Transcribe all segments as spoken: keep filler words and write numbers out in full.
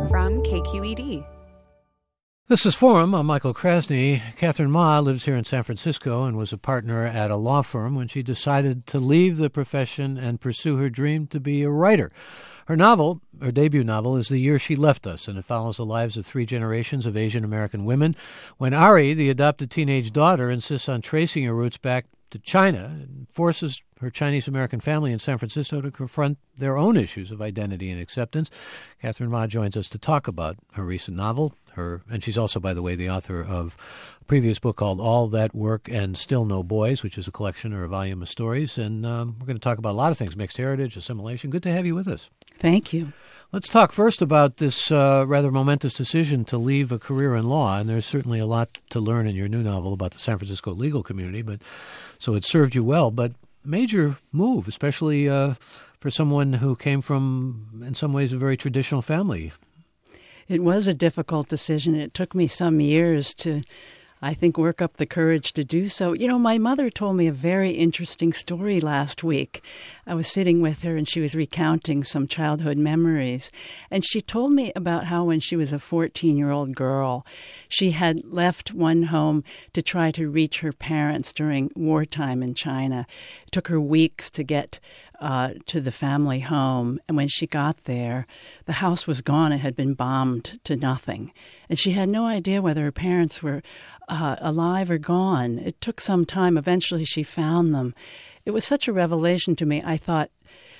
from K Q E D. This is Forum. I'm Michael Krasny. Catherine Ma lives here in San Francisco and was a partner at a law firm when she decided to leave the profession and pursue her dream to be a writer. Her novel, her debut novel, is The Year She Left Us, and it follows the lives of three generations of Asian American women. When Ari, the adopted teenage daughter, insists on tracing her roots back to China and forces her Chinese-American family in San Francisco to confront their own issues of identity and acceptance. Catherine Ma joins us to talk about her recent novel, her, and she's also, by the way, the author of a previous book called All That Work and Still No Boys, which is a collection or a volume of stories. And um, we're going to talk about a lot of things, mixed heritage, assimilation. Good to have you with us. Thank you. Let's talk first about this uh, rather momentous decision to leave a career in law, and there's certainly a lot to learn in your new novel about the San Francisco legal community, but so it served you well. But major move, especially uh, for someone who came from, in some ways, a very traditional family. It was a difficult decision. It took me some years to, I think, work up the courage to do so. You know, my mother told me a very interesting story last week. I was sitting with her and she was recounting some childhood memories. And she told me about how when she was a fourteen-year-old girl, she had left one home to try to reach her parents during wartime in China. It took her weeks to get Uh, to the family home. And when she got there, the house was gone. It had been bombed to nothing. And she had no idea whether her parents were uh, alive or gone. It took some time. Eventually, she found them. It was such a revelation to me. I thought,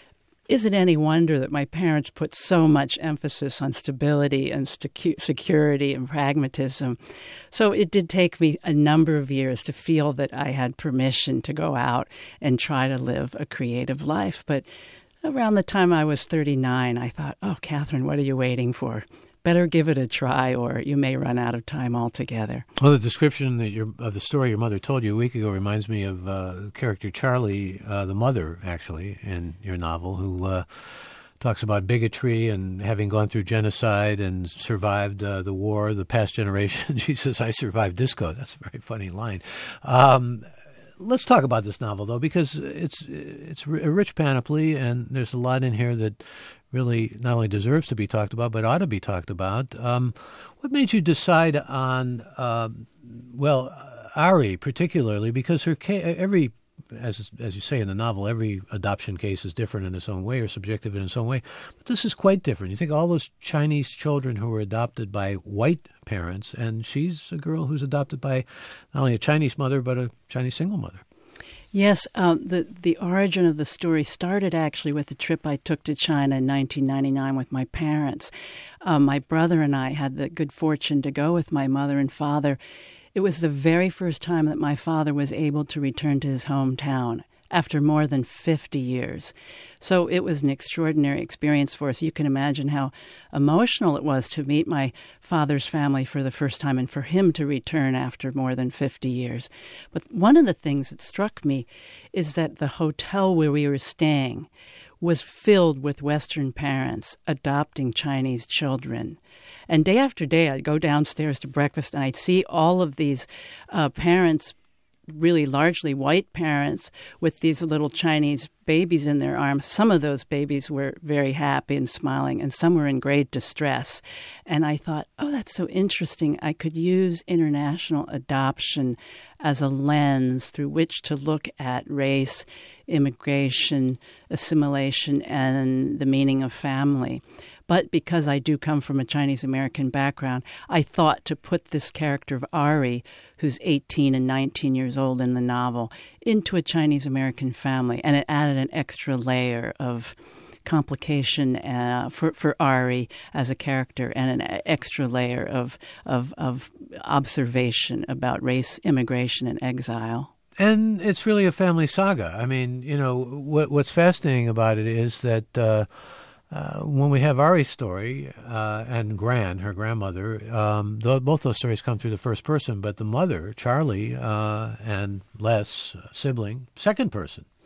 is it any wonder that my parents put so much emphasis on stability and secu- security and pragmatism? So it did take me a number of years to feel that I had permission to go out and try to live a creative life. But around the time I was thirty-nine, I thought, oh, Catherine, what are you waiting for? Better give it a try or you may run out of time altogether. Well, the description that your, of the story your mother told you a week ago reminds me of uh, the character Charlie, uh, the mother, actually, in your novel, who uh, talks about bigotry and having gone through genocide and survived uh, the war, the past generation. She says, I survived disco. That's a very funny line. Um, let's talk about this novel, though, because it's it's a rich panoply, and there's a lot in here that really not only deserves to be talked about, but ought to be talked about. Um, what made you decide on, uh, well, Ari particularly, because her ca- every, as as you say in the novel, every adoption case is different in its own way or subjective in its own way. But this is quite different. You think all those Chinese children who were adopted by white parents, and she's a girl who's adopted by not only a Chinese mother, but a Chinese single mother. Yes, um, the the origin of the story started actually with a trip I took to China in nineteen ninety-nine with my parents. Um, my brother and I had the good fortune to go with my mother and father. It was the very first time that my father was able to return to his hometown after more than fifty years. So it was an extraordinary experience for us. You can imagine how emotional it was to meet my father's family for the first time and for him to return after more than fifty years. But one of the things that struck me is that the hotel where we were staying was filled with Western parents adopting Chinese children. And day after day, I'd go downstairs to breakfast and I'd see all of these uh, parents, really largely white parents, with these little Chinese babies in their arms. Some of those babies were very happy and smiling, and some were in great distress. And I thought, oh, that's so interesting. I could use international adoption as a lens through which to look at race, immigration, assimilation, and the meaning of family. But because I do come from a Chinese-American background, I thought to put this character of Ari, who's eighteen and nineteen years old in the novel, into a Chinese-American family. And it added an extra layer of complication uh, for, for Ari as a character and an extra layer of, of, of observation about race, immigration, and exile. And it's really a family saga. I mean, you know, what, what's fascinating about it is that uh, Uh, when we have Ari's story uh, and Gran, her grandmother, um, th- both those stories come through the first person, but the mother, Charlie, uh, and Les, uh, sibling, second person.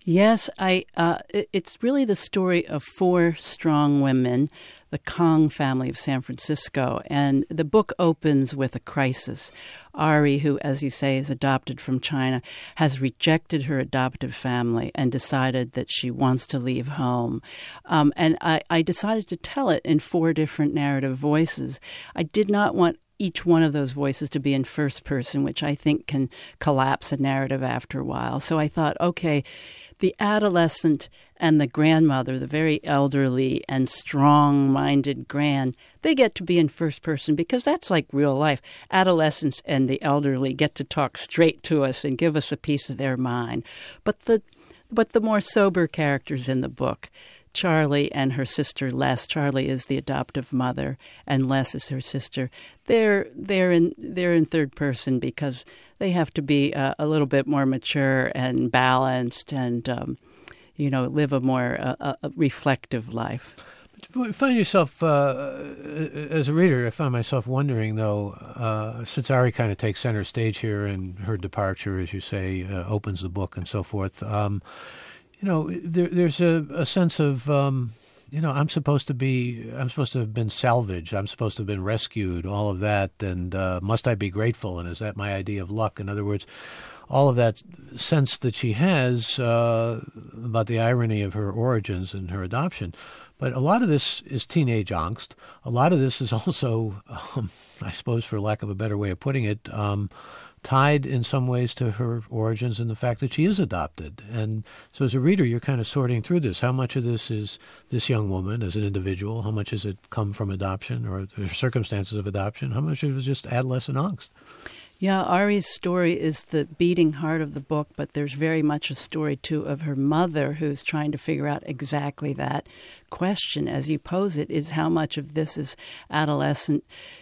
Yes, I. Uh, it, it's really the story of four strong women, the Kong family of San Francisco, and the book opens with a crisis. Ari, who, as you say, is adopted from China, has rejected her adoptive family and decided that she wants to leave home. Um, and I, I decided to tell it in four different narrative voices. I did not want each one of those voices to be in first person, which I think can collapse a narrative after a while. So I thought, okay, the adolescent and the grandmother, the very elderly and strong-minded gran, they get to be in first person because that's like real life. Adolescents and the elderly get to talk straight to us and give us a piece of their mind. But the but the more sober characters in the book, Charlie and her sister Les. Charlie is the adoptive mother, and Les is her sister. They're they're in they're in third person because they have to be uh, a little bit more mature and balanced, and um, you know, live a more uh, a reflective life. I find yourself, uh, as a reader, I find myself wondering, though, uh, since Ari kind of takes center stage here and her departure, as you say, uh, opens the book and so forth. Um, You know, there, there's a, a sense of, um, you know, I'm supposed to be, I'm supposed to have been salvaged. I'm supposed to have been rescued, all of that. And uh, must I be grateful? And is that my idea of luck? In other words, all of that sense that she has uh, about the irony of her origins and her adoption. But a lot of this is teenage angst. A lot of this is also, um, I suppose, for lack of a better way of putting it, um, tied in some ways to her origins and the fact that she is adopted. And so as a reader, you're kind of sorting through this. How much of this is this young woman as an individual? How much has it come from adoption or the circumstances of adoption? How much of it is just adolescent angst? Yeah, Ari's story is the beating heart of the book, but there's very much a story, too, of her mother who's trying to figure out exactly that question, as you pose it, is how much of this is adolescent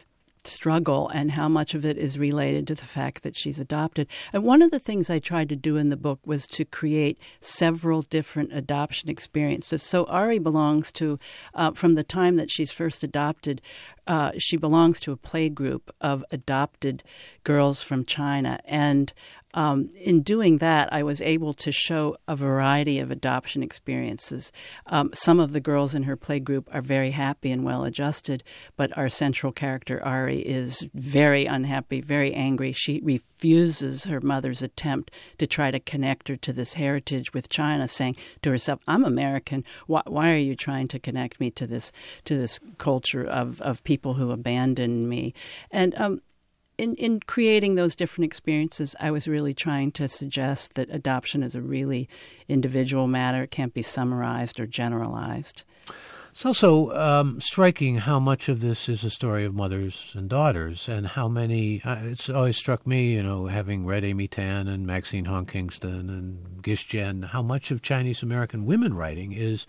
struggle and how much of it is related to the fact that she's adopted. And one of the things I tried to do in the book was to create several different adoption experiences. So Ari belongs to, uh, from the time that she's first adopted, uh, she belongs to a play group of adopted girls from China. And Um, in doing that, I was able to show a variety of adoption experiences. Um, some of the girls in her play group are very happy and well-adjusted, but our central character, Ari, is very unhappy, very angry. She refuses her mother's attempt to try to connect her to this heritage with China, saying to herself, I'm American. Why, why are you trying to connect me to this to this culture of, of people who abandoned me? And um In, in creating those different experiences, I was really trying to suggest that adoption is a really individual matter. It can't be summarized or generalized. It's also um, striking how much of this is a story of mothers and daughters, and how many. Uh, it's always struck me, you know, having read Amy Tan and Maxine Hong Kingston and Gish Jen, how much of Chinese American women writing is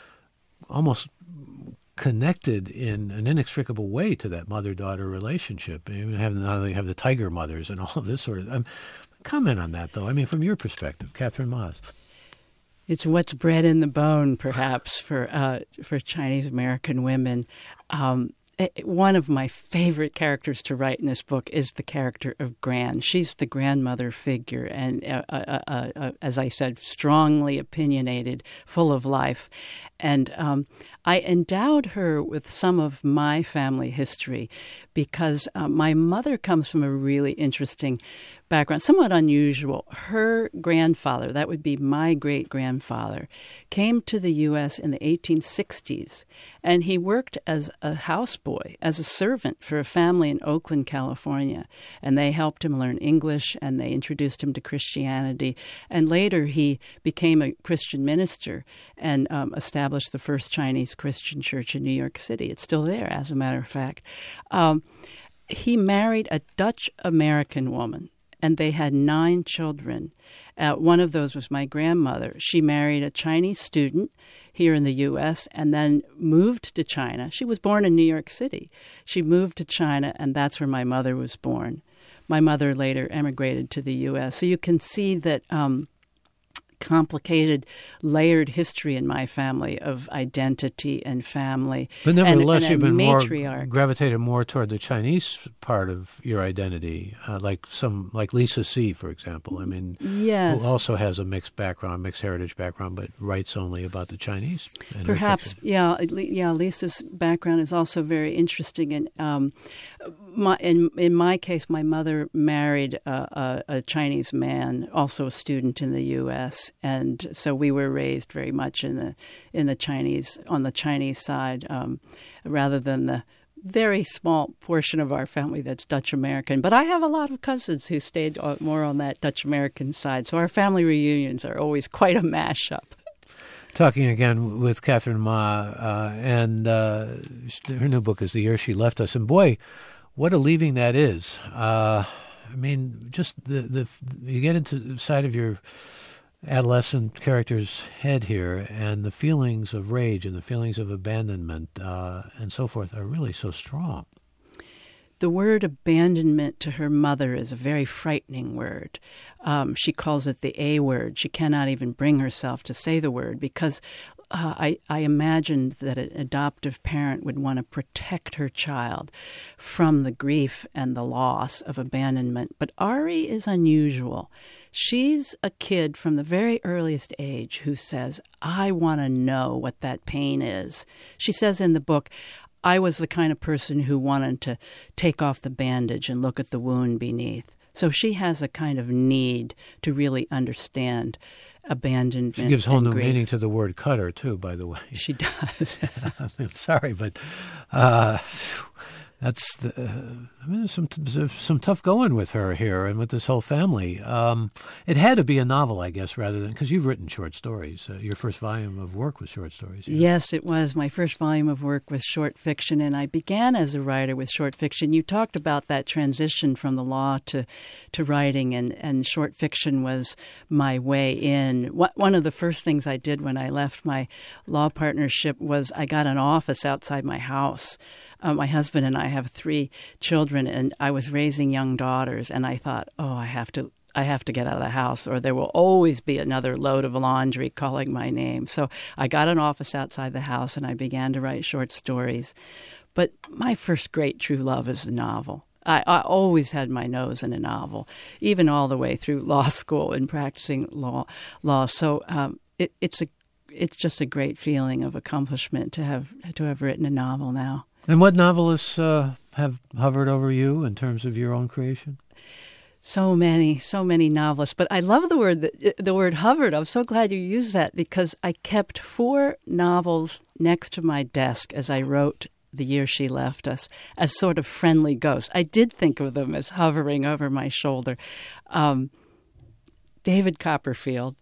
almost connected in an inextricable way to that mother-daughter relationship. You have not only have the tiger mothers and all of this sort of. Um, comment on that, though. I mean, from your perspective, Catherine Moss. It's what's bred in the bone, perhaps, for uh, for Chinese American women. Um, One of my favorite characters to write in this book is the character of Gran. She's the grandmother figure, and uh, uh, uh, uh, as I said, strongly opinionated, full of life. And um, I endowed her with some of my family history because uh, my mother comes from a really interesting background, somewhat unusual. Her grandfather, that would be my great-grandfather, came to the U S in the eighteen sixties, and he worked as a houseboy, as a servant for a family in Oakland, California. And they helped him learn English, and they introduced him to Christianity. And later he became a Christian minister and um, established the first Chinese Christian church in New York City. It's still there, as a matter of fact. Um, he married a Dutch-American woman, and they had nine children. Uh, one of those was my grandmother. She married a Chinese student here in the U S and then moved to China. She was born in New York City. She moved to China, and that's where my mother was born. My mother later emigrated to the U S. So you can see that um, complicated, layered history in my family of identity and family. But nevertheless, and, and you've been matriarch. more gravitated more toward the Chinese part of your identity, uh, like some like Lisa C., for example. I mean, yes. who also has a mixed background, mixed heritage background, but writes only about the Chinese. Perhaps, yeah, yeah. Lisa's background is also very interesting, and um, my in in my case, my mother married a, a, a Chinese man, also a student in the U S, and so we were raised very much in the in the Chinese on the Chinese side, um, rather than the very small portion of our family that's Dutch American. But I have a lot of cousins who stayed more on that Dutch American side, so our family reunions are always quite a mashup. Talking again with Catherine Ma, uh, and uh, her new book is The Year She Left Us, and boy, what a leaving that is. Uh, I mean, just the, the you get into the side of your adolescent character's head here, and the feelings of rage and the feelings of abandonment uh, and so forth are really so strong. The word abandonment to her mother is a very frightening word. Um, she calls it the A word. She cannot even bring herself to say the word because uh, I, I imagined that an adoptive parent would want to protect her child from the grief and the loss of abandonment. But Ari is unusual. She's a kid from the very earliest age who says, I want to know what that pain is. She says in the book, I was the kind of person who wanted to take off the bandage and look at the wound beneath. So she has a kind of need to really understand abandonment. She gives whole new grief. meaning to the word cutter, too, by the way. She does. I'm sorry, but uh, that's the, I mean, there's some there's some tough going with her here and with this whole family. Um, it had to be a novel, I guess, rather than because you've written short stories. Uh, your first volume of work was short stories. Yeah. Yes, it was. My first volume of work was short fiction, and I began as a writer with short fiction. You talked about that transition from the law to to writing, and, and short fiction was my way in. One of the first things I did when I left my law partnership was I got an office outside my house. Uh, my husband and I have three children, and I was raising young daughters, and I thought, oh, I have to I have to get out of the house, or there will always be another load of laundry calling my name. So I got an office outside the house, and I began to write short stories. But my first great true love is the novel. I, I always had my nose in a novel, even all the way through law school and practicing law. law. So um, it, it's a it's just a great feeling of accomplishment to have to have written a novel now. And what novelists uh, have hovered over you in terms of your own creation? So many, so many novelists. But I love the word that, the word hovered. I'm so glad you used that because I kept four novels next to my desk as I wrote The Year She Left Us as sort of friendly ghosts. I did think of them as hovering over my shoulder. Um, David Copperfield,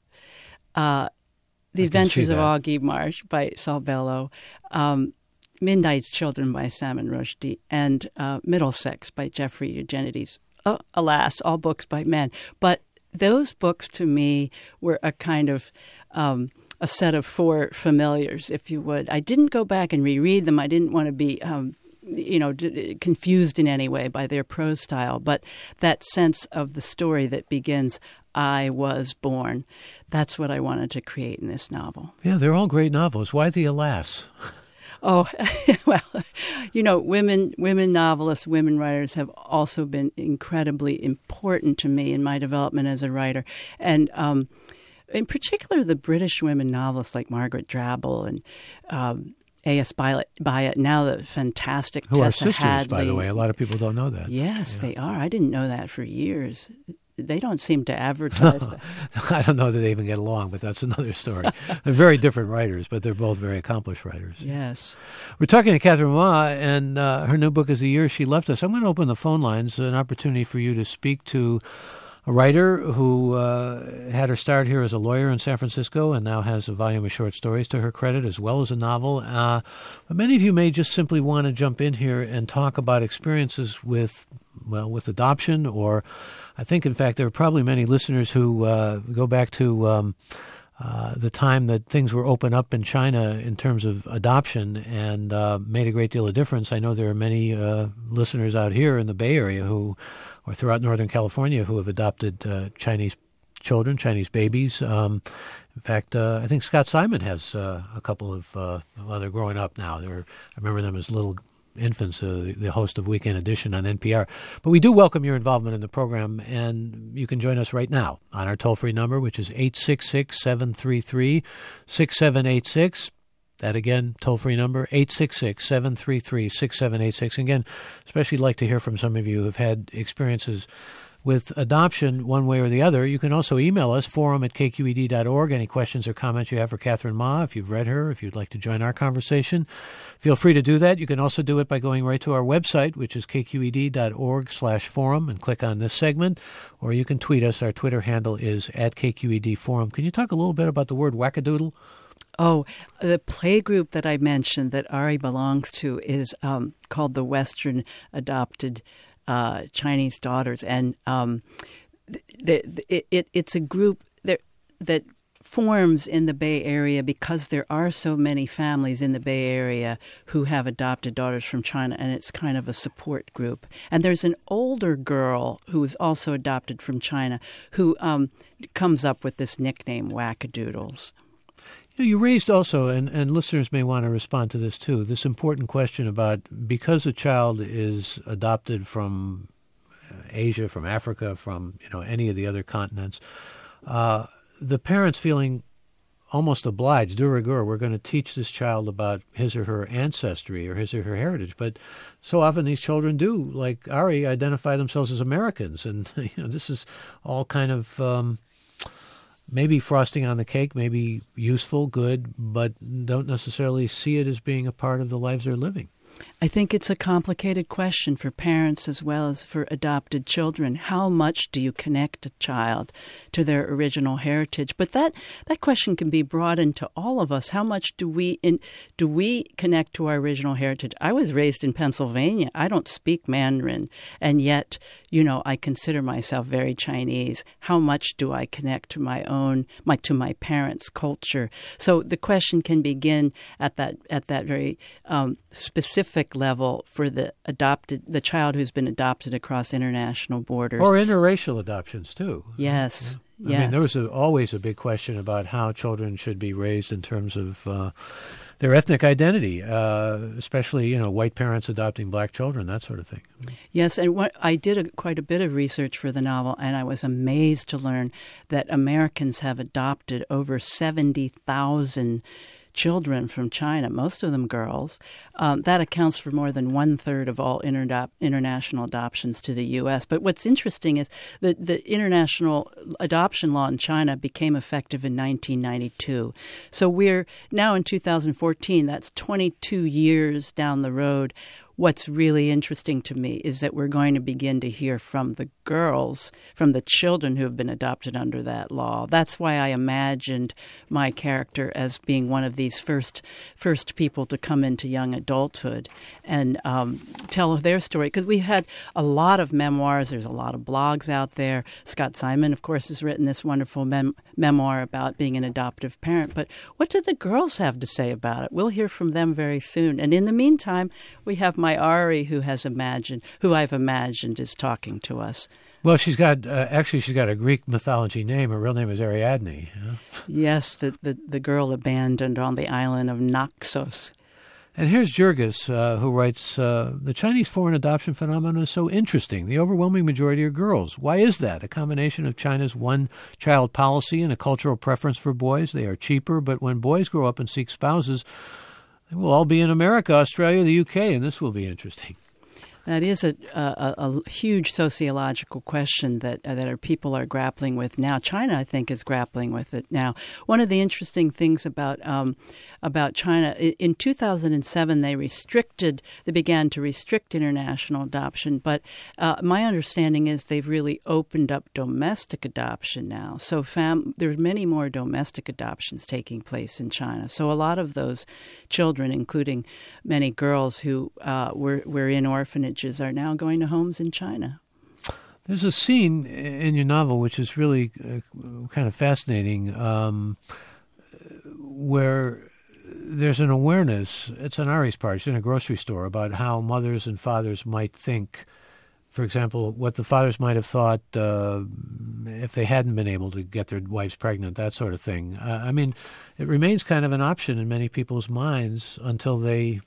uh, The Adventures of Augie Marsh by Saul Bellow, um, Midnight's Children by Salman Rushdie, and uh, Middlesex by Jeffrey Eugenides. Oh, alas, all books by men. But those books to me were a kind of um, a set of four familiars, if you would. I didn't go back and reread them. I didn't want to be, um, you know, d- confused in any way by their prose style. But that sense of the story that begins, I was born, that's what I wanted to create in this novel. Yeah, they're all great novels. Why the alas? Oh, well, you know, women women novelists, women writers have also been incredibly important to me in my development as a writer. And um, in particular, the British women novelists like Margaret Drabble and um, A S Byatt, now the fantastic Who Tessa are sisters, Hadley. by the way. A lot of people don't know that. Yes, yeah. They are. I didn't know that for years. They don't seem to advertise that. I don't know that they even get along, but that's another story. They're very different writers, but they're both very accomplished writers. Yes. We're talking to Catherine Ma, and uh, her new book is The Year She Left Us. I'm going to open the phone lines, an opportunity for you to speak to a writer who uh, had her start here as a lawyer in San Francisco and now has a volume of short stories to her credit as well as a novel. Uh, but many of you may just simply want to jump in here and talk about experiences with, well, with adoption, or I think, in fact, there are probably many listeners who uh, go back to um, uh, the time that things were open up in China in terms of adoption and uh, made a great deal of difference. I know there are many uh, listeners out here in the Bay Area who, or throughout Northern California, who have adopted uh, Chinese children, Chinese babies. Um, in fact, uh, I think Scott Simon has uh, a couple of, uh, well, they're growing up now. They're, I remember them as little infants, uh, the host of Weekend Edition on N P R. But we do welcome your involvement in the program, and you can join us right now on our toll-free number, which is eight six six, seven three three, six seven eight six. That again, toll-free number, eight six six, seven three three, six seven eight six. Again, especially like to hear from some of you who have had experiences with adoption one way or the other. You can also email us, forum at k q e d dot org. Any questions or comments you have for Catherine Ma, if you've read her, if you'd like to join our conversation, feel free to do that. You can also do it by going right to our website, which is k q e d dot org slash forum, and click on this segment. Or you can tweet us. Our Twitter handle is at K Q E D Forum. Can you talk a little bit about the word wackadoodle? Oh, the playgroup that I mentioned that Ari belongs to is um, called the Western Adopted uh, Chinese Daughters. And um, the, the, it, it, it's a group that, that forms in the Bay Area because there are so many families in the Bay Area who have adopted daughters from China, and it's kind of a support group. And there's an older girl who is also adopted from China who um, comes up with this nickname, Wackadoodles. You raised also, and, and listeners may want to respond to this too, this important question about because a child is adopted from Asia, from Africa, from you know any of the other continents, uh, the parents feeling almost obliged, de rigueur, we're going to teach this child about his or her ancestry or his or her heritage. But so often these children do, like Ari, identify themselves as Americans. And you know this is all kind of... Um, maybe frosting on the cake, maybe useful, good, but don't necessarily see it as being a part of the lives they're living. I think it's a complicated question for parents as well as for adopted children. How much do you connect a child to their original heritage? But that, that question can be broadened to all of us. How much do we in, do we connect to our original heritage? I was raised in Pennsylvania. I don't speak Mandarin, and yet, you know, I consider myself very Chinese. How much do I connect to my own, my to my parents' culture? So the question can begin at that at that very um, specific level for the adopted, the child who's been adopted across international borders. Or interracial adoptions, too. Yes, yeah. I yes. mean, there was a, always a big question about how children should be raised in terms of uh, their ethnic identity, uh, especially, you know, white parents adopting black children, that sort of thing. Yes, and what I did a, quite a bit of research for the novel, and I was amazed to learn that Americans have adopted over seventy thousand children from China, most of them girls. Um, that accounts for more than one-third of all inter- international adoptions to the U S. But what's interesting is that the international adoption law in China became effective in nineteen ninety-two. So we're now in two thousand fourteen, that's twenty-two years down the road. What's really interesting to me is that we're going to begin to hear from the girls, from the children who have been adopted under that law. That's why I imagined my character as being one of these first first people to come into young adulthood and um, tell their story. Because we had a lot of memoirs. There's a lot of blogs out there. Scott Simon, of course, has written this wonderful mem- memoir about being an adoptive parent. But what do the girls have to say about it? We'll hear from them very soon. And in the meantime, we have my Ari, who has imagined, who I've imagined is talking to us. Well, she's got, uh, actually, she's got a Greek mythology name. Her real name is Ariadne. You know? Yes, the, the, the girl abandoned on the island of Naxos. And here's Jurgis, uh, who writes, uh, the Chinese foreign adoption phenomenon is so interesting. The overwhelming majority are girls. Why is that? A combination of China's one-child policy and a cultural preference for boys. They are cheaper, but when boys grow up and seek spouses, they will all be in America, Australia, the U K, and this will be interesting. That is a, a, a huge sociological question that uh, that our people are grappling with now. China, I think, is grappling with it now. One of the interesting things about um, about China, in two thousand seven, they restricted, they began to restrict international adoption. But uh, my understanding is they've really opened up domestic adoption now. So fam- there's many more domestic adoptions taking place in China. So a lot of those children, including many girls who uh, were were in orphanage, are now going to homes in China. There's a scene in your novel which is really uh, kind of fascinating, um, where there's an awareness, it's on Ari's part, she's in a grocery store, about how mothers and fathers might think for example, what the fathers might have thought uh, if they hadn't been able to get their wives pregnant, that sort of thing. Uh, I mean, it remains kind of an option in many people's minds until they,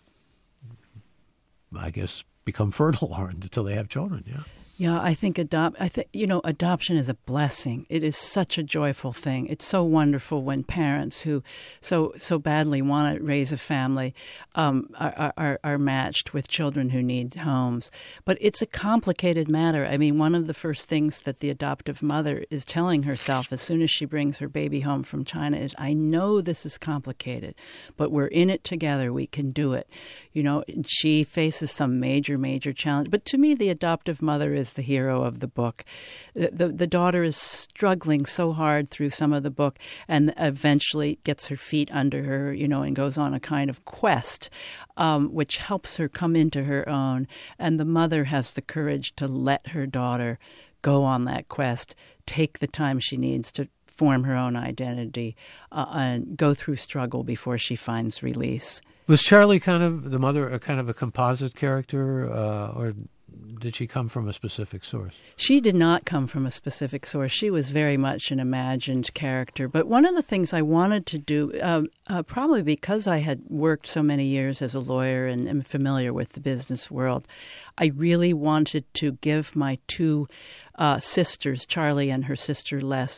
I guess, become fertile or until they have children, yeah. Yeah, I think adopt. I think you know, adoption is a blessing. It is such a joyful thing. It's so wonderful when parents who so so badly want to raise a family um, are, are are matched with children who need homes. But it's a complicated matter. I mean, one of the first things that the adoptive mother is telling herself as soon as she brings her baby home from China is, "I know this is complicated, but we're in it together. We can do it." You know, she faces some major, major challenge. But to me, the adoptive mother is the hero of the book. The, the, the daughter is struggling so hard through some of the book and eventually gets her feet under her, you know, and goes on a kind of quest, um, which helps her come into her own. And the mother has the courage to let her daughter go on that quest, take the time she needs to form her own identity, uh, and go through struggle before she finds release. Was Charlie kind of, the mother, a kind of a composite character, uh, or did she come from a specific source? She did not come from a specific source. She was very much an imagined character. But one of the things I wanted to do, uh, uh, probably because I had worked so many years as a lawyer and am familiar with the business world, I really wanted to give my two uh, sisters, Charlie and her sister Les,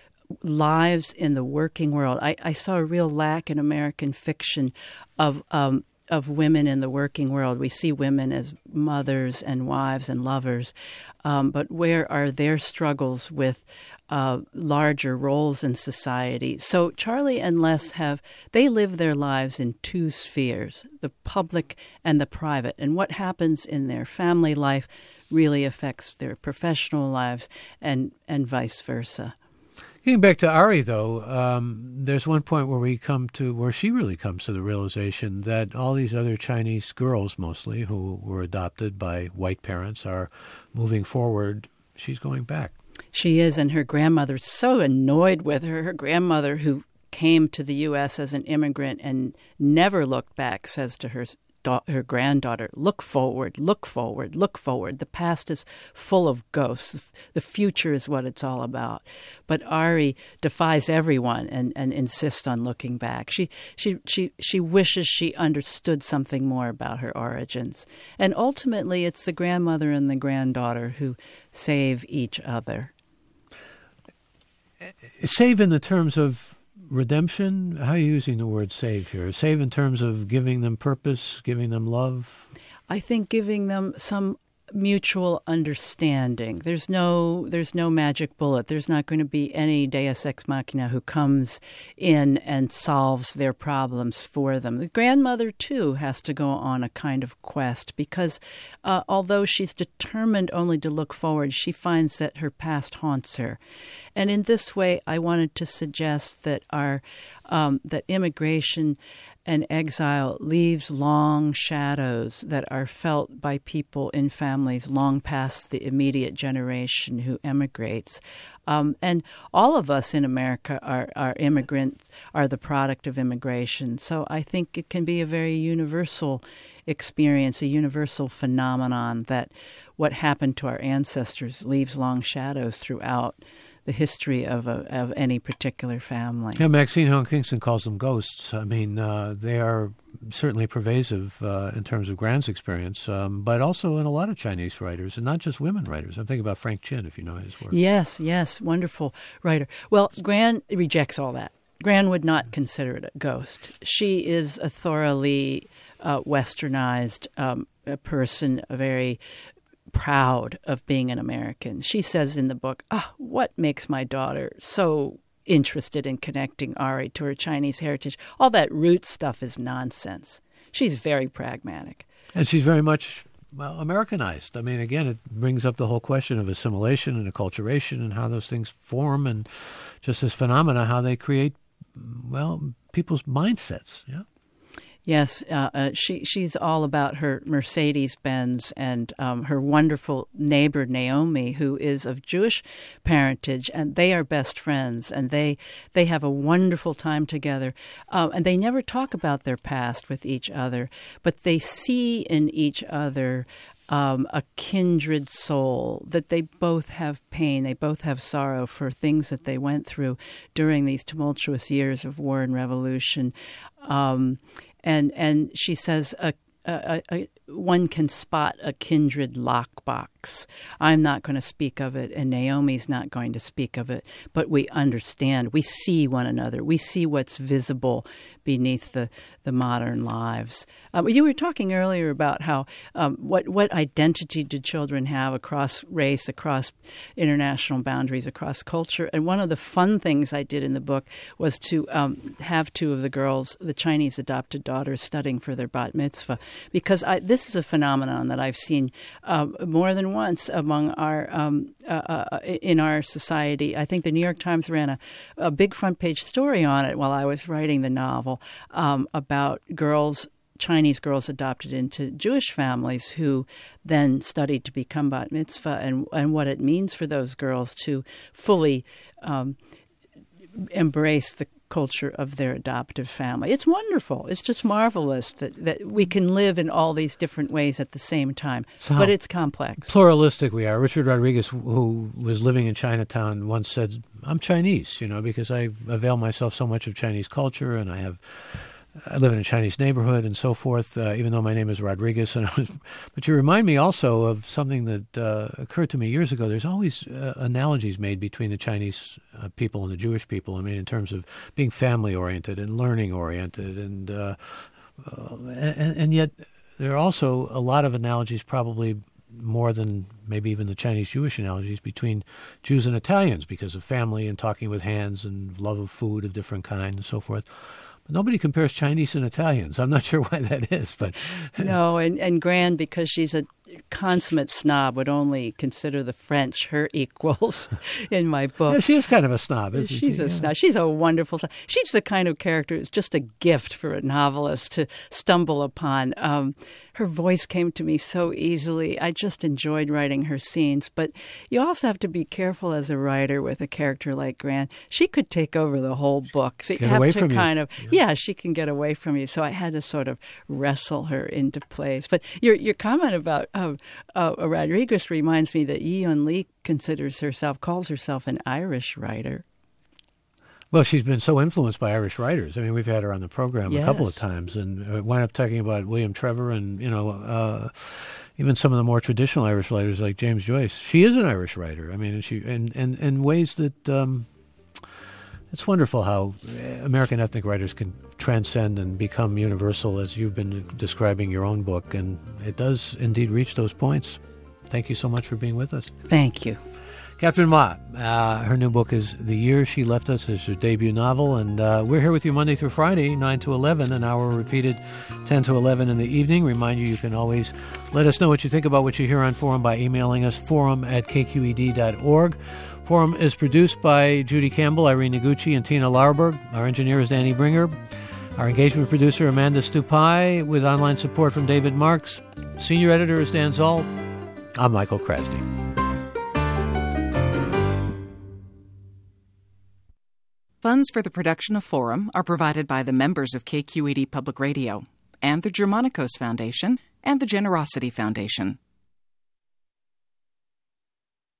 lives in the working world. I, I saw a real lack in American fiction of um, of women in the working world. We see women as mothers and wives and lovers, um, but where are their struggles with uh, larger roles in society? So Charlie and Les have, they live their lives in two spheres, the public and the private, and what happens in their family life really affects their professional lives and, and vice versa. Getting back to Ari, though, um, there's one point where we come to, where she really comes to the realization that all these other Chinese girls, mostly, who were adopted by white parents, are moving forward. She's going back. She is, and her grandmother's so annoyed with her. Her grandmother, who came to the U S as an immigrant and never looked back, says to her her granddaughter, look forward, look forward, look forward. The past is full of ghosts. The future is what it's all about. But Ari defies everyone and, and insists on looking back. She, she, she, she wishes she understood something more about her origins. And ultimately, it's the grandmother and the granddaughter who save each other. Save in the terms of redemption? How are you using the word save here? Save in terms of giving them purpose, giving them love? I think giving them some mutual understanding. There's no there's no magic bullet. There's not going to be any deus ex machina who comes in and solves their problems for them. The grandmother, too, has to go on a kind of quest because uh, although she's determined only to look forward, she finds that her past haunts her. And in this way, I wanted to suggest that our um, that immigration and exile leaves long shadows that are felt by people in families long past the immediate generation who emigrates. Um, and all of us in America are, are immigrants, are the product of immigration. So I think it can be a very universal experience, a universal phenomenon that what happened to our ancestors leaves long shadows throughout the history of a, of any particular family. Yeah, Maxine Hong Kingston calls them ghosts. I mean, uh, they are certainly pervasive uh, in terms of Gran's experience, um, but also in a lot of Chinese writers, and not just women writers. I'm thinking about Frank Chin, if you know his work. Yes, yes, wonderful writer. Well, Gran rejects all that. Gran would not consider it a ghost. She is a thoroughly uh, westernized um, a person, a very proud of being an American. She says in the book, oh, what makes my daughter so interested in connecting Ari to her Chinese heritage? All that root stuff is nonsense. She's very pragmatic. And she's very much, well, Americanized. I mean, again, it brings up the whole question of assimilation and acculturation and how those things form and just this phenomena, how they create, well, people's mindsets, yeah. Yes, uh, uh, she she's all about her Mercedes-Benz and um, her wonderful neighbor Naomi, who is of Jewish parentage, and they are best friends, and they they have a wonderful time together, uh, and they never talk about their past with each other, but they see in each other um, a kindred soul, that they both have pain, they both have sorrow for things that they went through during these tumultuous years of war and revolution. Um, and and she says a, a, a, one can spot a kindred lockbox. I'm not going to speak of it, and Naomi's not going to speak of it, but we understand. We see one another. We see what's visible beneath the, the modern lives. Um, you were talking earlier about how um, what what identity do children have across race, across international boundaries, across culture. And one of the fun things I did in the book was to um, have two of the girls, the Chinese adopted daughters, studying for their bat mitzvah, because I, this is a phenomenon that I've seen uh, more than once among our um, uh, uh, in our society. I think the New York Times ran a, a big front page story on it while I was writing the novel. Um, about girls, Chinese girls adopted into Jewish families who then studied to become bat mitzvah, and, and what it means for those girls to fully um, embrace the culture of their adoptive family. It's wonderful. It's just marvelous that, that we can live in all these different ways at the same time. So but it's complex. Pluralistic we are. Richard Rodriguez, who was living in Chinatown, once said, I'm Chinese, you know, because I avail myself so much of Chinese culture, and I have I live in a Chinese neighborhood and so forth, uh, even though my name is Rodriguez. And I was, but you remind me also of something that uh, occurred to me years ago. There's always uh, analogies made between the Chinese uh, people and the Jewish people. I mean, in terms of being family-oriented and learning-oriented. And, uh, uh, and, and yet there are also a lot of analogies, probably more than maybe even the Chinese-Jewish analogies, between Jews and Italians because of family and talking with hands and love of food of different kind and so forth. Nobody compares Chinese and Italians. I'm not sure why that is, but no. And, and Gran, because she's a consummate snob, would only consider the French her equals in my book. Yeah, she is kind of a snob, isn't she's she? She's a yeah. snob. She's a wonderful snob. She's the kind of character it's just a gift for a novelist to stumble upon. Um, her voice came to me so easily. I just enjoyed writing her scenes. But you also have to be careful as a writer with a character like Gran. She could take over the whole book. So you get have away to from kind you. of yeah. yeah, she can get away from you. So I had to sort of wrestle her into place. But your your comment about uh, uh, Rodriguez reminds me that Yi-Yun Lee considers herself, calls herself an Irish writer. Well, she's been so influenced by Irish writers. I mean, we've had her on the program yes. a couple of times, and uh, wound up talking about William Trevor and, you know, uh, even some of the more traditional Irish writers like James Joyce. She is an Irish writer. I mean, and she and and in ways that um, it's wonderful how American ethnic writers can transcend and become universal, as you've been describing your own book, and it does indeed reach those points. Thank you so much for being with us. Thank you. Catherine Ma, uh, her new book is The Year She Left Us. It's her debut novel, and uh, we're here with you Monday through Friday, nine to eleven, an hour repeated ten to eleven in the evening. Remind you, you can always let us know what you think about what you hear on Forum by emailing us, forum at k q e d dot org. Forum is produced by Judy Campbell, Irene Noguchi, and Tina Lauerberg. Our engineer is Danny Bringer. Our engagement producer, Amanda Stupai, with online support from David Marks. Senior editor is Dan Zoll. I'm Michael Krasny. Funds for the production of Forum are provided by the members of K Q E D Public Radio and the Germanicos Foundation and the Generosity Foundation.